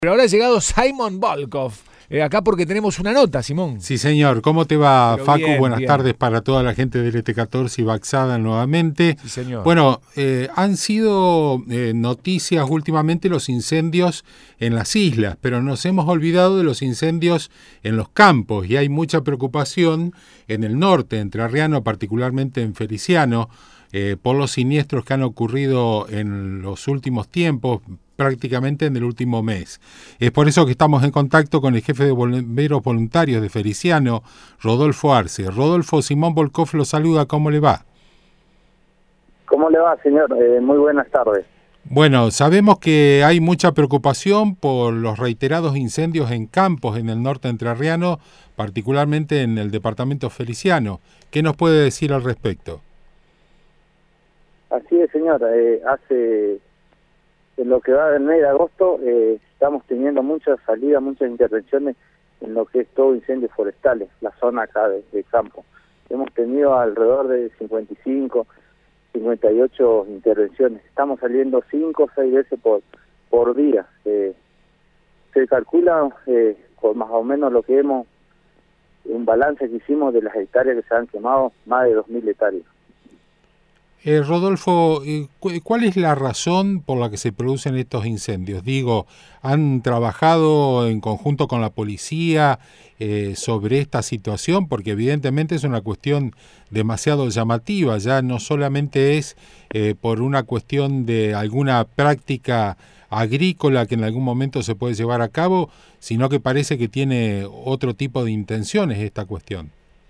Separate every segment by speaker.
Speaker 1: Pero ahora ha llegado Simon Volkov, acá porque tenemos una nota, Simón.
Speaker 2: Sí, señor. ¿Cómo te va,
Speaker 1: Pero
Speaker 2: Facu?
Speaker 1: bien,
Speaker 2: Buenas
Speaker 1: bien.
Speaker 2: tardes para toda la gente del ET14 y Baxada nuevamente.
Speaker 1: Sí, señor.
Speaker 2: Bueno, han sido noticias últimamente los incendios en las islas, pero nos hemos olvidado de los incendios en los campos y hay mucha preocupación en el norte entrerriano, particularmente en Feliciano, por los siniestros que han ocurrido en los últimos tiempos, prácticamente en el último mes. Es por eso que estamos en contacto con el jefe de bomberos voluntarios de Feliciano, Rodolfo Arce. Rodolfo, Simón Volkov lo saluda, ¿cómo le va?
Speaker 3: ¿Cómo le va, señor? Muy buenas tardes.
Speaker 2: Bueno, sabemos que hay mucha preocupación por los reiterados incendios en campos en el norte entrerriano, particularmente en el departamento Feliciano. ¿Qué nos puede decir al respecto?
Speaker 3: Así es, señor. En lo que va del mes de agosto, estamos teniendo muchas salidas, muchas intervenciones en lo que es todo incendios forestales, la zona acá de campo. Hemos tenido alrededor de 55, 58 intervenciones. Estamos saliendo 5 o 6 veces por día. Se calcula, por más o menos lo que hemos, un balance que hicimos de las hectáreas que se han quemado, más de 2.000 hectáreas.
Speaker 2: Rodolfo, ¿cuál es la razón por la que se producen estos incendios? Digo, ¿han trabajado en conjunto con la policía sobre esta situación? Porque evidentemente es una cuestión demasiado llamativa, ya no solamente es por una cuestión de alguna práctica agrícola que en algún momento se puede llevar a cabo, sino que parece que tiene otro tipo de intenciones esta cuestión.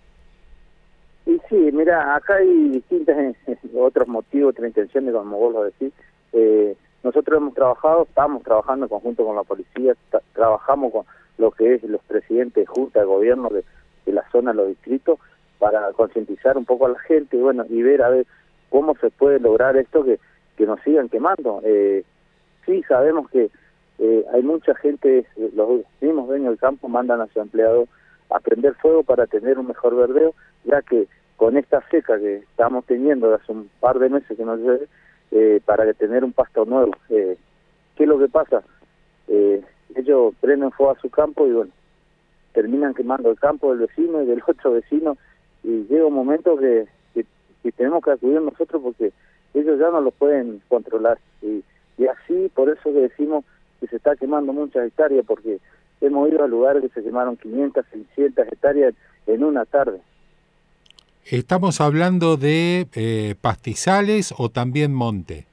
Speaker 3: Y sí, mira, acá hay distintos otros motivos, otras intenciones, como vos lo decís. Nosotros estamos trabajando en conjunto con la policía, trabajamos con lo que es los presidentes de junta de gobierno de la zona, los distritos, para concientizar un poco a la gente, y ver a ver cómo se puede lograr esto que nos sigan quemando. Sí, sabemos que hay mucha gente, los mismos dueños del campo mandan a sus empleados a prender fuego para tener un mejor verdeo, ya que con esta seca que estamos teniendo de hace un par de meses que no llueve, para tener un pasto nuevo. ¿Qué es lo que pasa? Ellos prenden fuego a su campo y terminan quemando el campo del vecino y del otro vecino, y llega un momento que tenemos que acudir nosotros porque ellos ya no lo pueden controlar. Y así, por eso que decimos que se está quemando muchas hectáreas, porque hemos ido a lugares que se quemaron 500, 600 hectáreas en una tarde.
Speaker 2: ¿Estamos hablando de pastizales o también monte?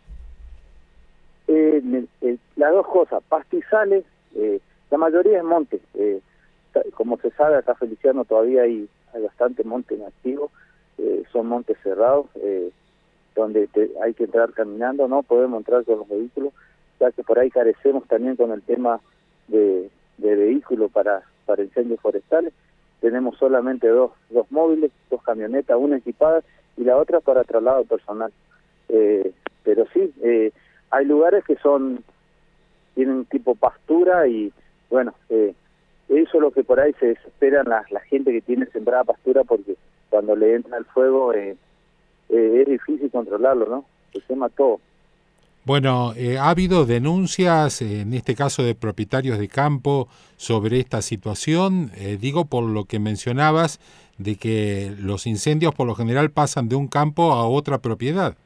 Speaker 3: Las dos cosas, pastizales, la mayoría es monte. Como se sabe, acá Feliciano todavía hay bastante monte inactivo, son montes cerrados, donde hay que entrar caminando, no podemos entrar con los vehículos, ya que por ahí carecemos también con el tema de vehículos para incendios forestales. Tenemos solamente dos móviles, 2 camionetas, una equipada y la otra para traslado personal. Pero sí, hay lugares que tienen tipo pastura y eso es lo que por ahí se desesperan la gente que tiene sembrada pastura, porque cuando le entra el fuego es difícil controlarlo, ¿no? Se quema todo.
Speaker 2: Bueno, ha habido denuncias, en este caso de propietarios de campo, sobre esta situación. Digo por lo que mencionabas, de que los incendios por lo general pasan de un campo a otra propiedad.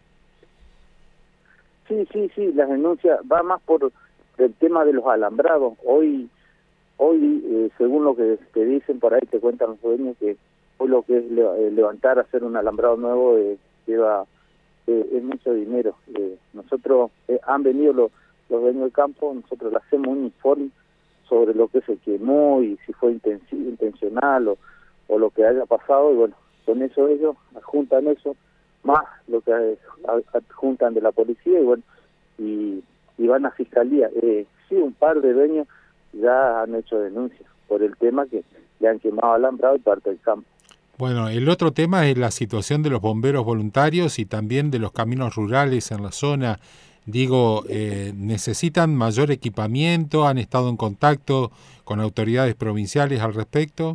Speaker 3: Sí, las denuncias va más por el tema de los alambrados. Hoy según lo que te dicen por ahí, te cuentan los dueños, que hoy lo que es levantar, hacer un alambrado nuevo, lleva... es mucho dinero. Nosotros han venido los dueños del campo, nosotros le hacemos un informe sobre lo que se quemó y si fue intencional o lo que haya pasado, y con eso ellos adjuntan eso, más lo que adjuntan de la policía, y van a fiscalía. Sí, un par de dueños ya han hecho denuncias por el tema que le han quemado alambrado y parte del campo.
Speaker 2: Bueno, el otro tema es la situación de los bomberos voluntarios y también de los caminos rurales en la zona. Digo, ¿necesitan mayor equipamiento? ¿Han estado en contacto con autoridades provinciales al respecto?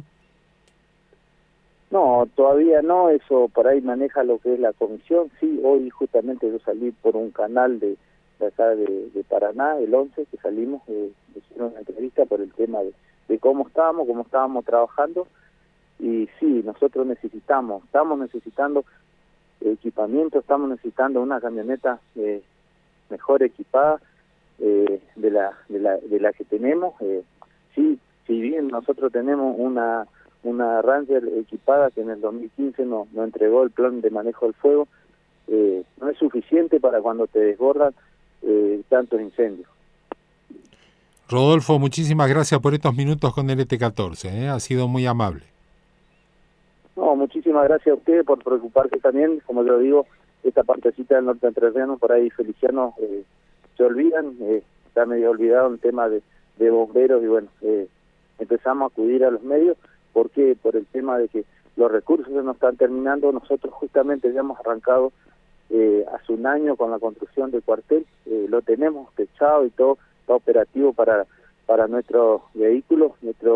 Speaker 3: No, todavía no, eso por ahí maneja lo que es la comisión. Sí, hoy justamente yo salí por un canal de de acá de Paraná, el 11, que salimos, hicieron una entrevista por el tema de cómo estábamos trabajando. Y sí, nosotros estamos necesitando equipamiento, estamos necesitando una camioneta mejor equipada de la que tenemos. Sí, si bien nosotros tenemos una Ranger equipada que en el 2015 nos entregó el plan de manejo del fuego, no es suficiente para cuando te desbordan tantos incendios.
Speaker 2: Rodolfo, muchísimas gracias por estos minutos con el ET14, ha sido muy amable.
Speaker 3: No, muchísimas gracias a ustedes por preocuparse también. Como yo digo, esta partecita del norte entrerriano, por ahí Feliciano, se olvidan, está medio olvidado el tema de bomberos, y bueno, empezamos a acudir a los medios. ¿Por qué? Por el tema de que los recursos se nos están terminando. Nosotros justamente habíamos arrancado hace un año con la construcción del cuartel, lo tenemos techado y todo, está operativo para nuestros vehículos,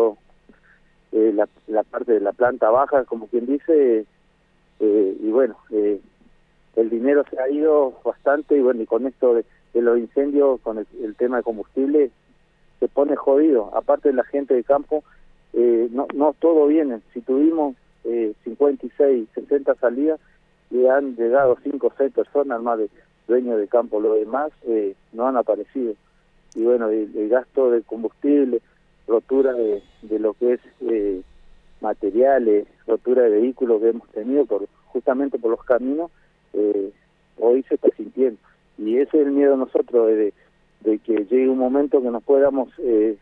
Speaker 3: la parte de la planta baja, como quien dice, y bueno, el dinero se ha ido bastante, y bueno, y con esto de los incendios, con el tema de combustible, se pone jodido. Aparte de la gente de campo, no todo viene. Si tuvimos 56, 60 salidas, y han llegado 5 o 6 personas más de dueños de campo, los demás no han aparecido. Y bueno, el gasto de combustible, rotura de lo que es materiales, rotura de vehículos que hemos tenido justamente por los caminos, hoy se está sintiendo. Y ese es el miedo de nosotros, de que llegue un momento que nos podamos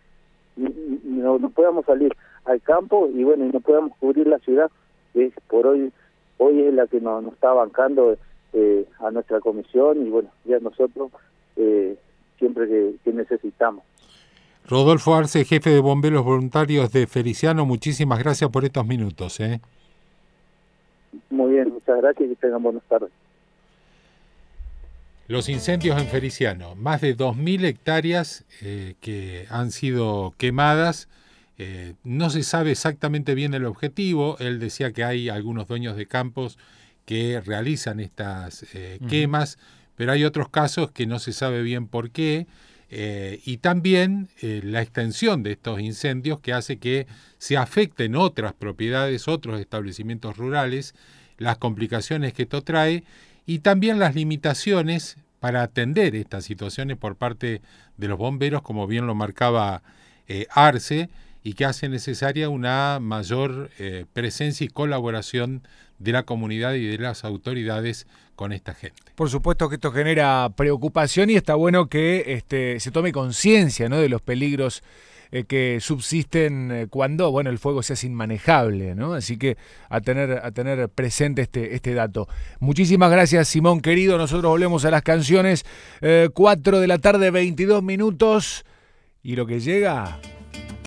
Speaker 3: salir al campo y bueno, y no podamos cubrir la ciudad, que por hoy es la que nos está bancando a nuestra comisión, y bueno, ya nosotros siempre que necesitamos.
Speaker 2: Rodolfo Arce, jefe de bomberos voluntarios de Feliciano, muchísimas gracias por estos minutos.
Speaker 3: Muy bien, muchas gracias y que tengan buenas tardes.
Speaker 2: Los incendios en Feliciano, más de 2.000 hectáreas que han sido quemadas. No se sabe exactamente bien el objetivo. Él decía que hay algunos dueños de campos que realizan estas quemas, pero hay otros casos que no se sabe bien por qué. Y también la extensión de estos incendios que hace que se afecten otras propiedades, otros establecimientos rurales, las complicaciones que esto trae y también las limitaciones para atender estas situaciones por parte de los bomberos, como bien lo marcaba Arce, y que hace necesaria una mayor presencia y colaboración de la comunidad y de las autoridades con esta gente.
Speaker 1: Por supuesto que esto genera preocupación y está bueno que se tome conciencia, ¿no?, de los peligros que subsisten cuando, bueno, el fuego se hace inmanejable, ¿no? Así que a tener presente este dato. Muchísimas gracias, Simón, querido. Nosotros volvemos a las canciones. 4 de la tarde, 22 minutos. Y lo que llega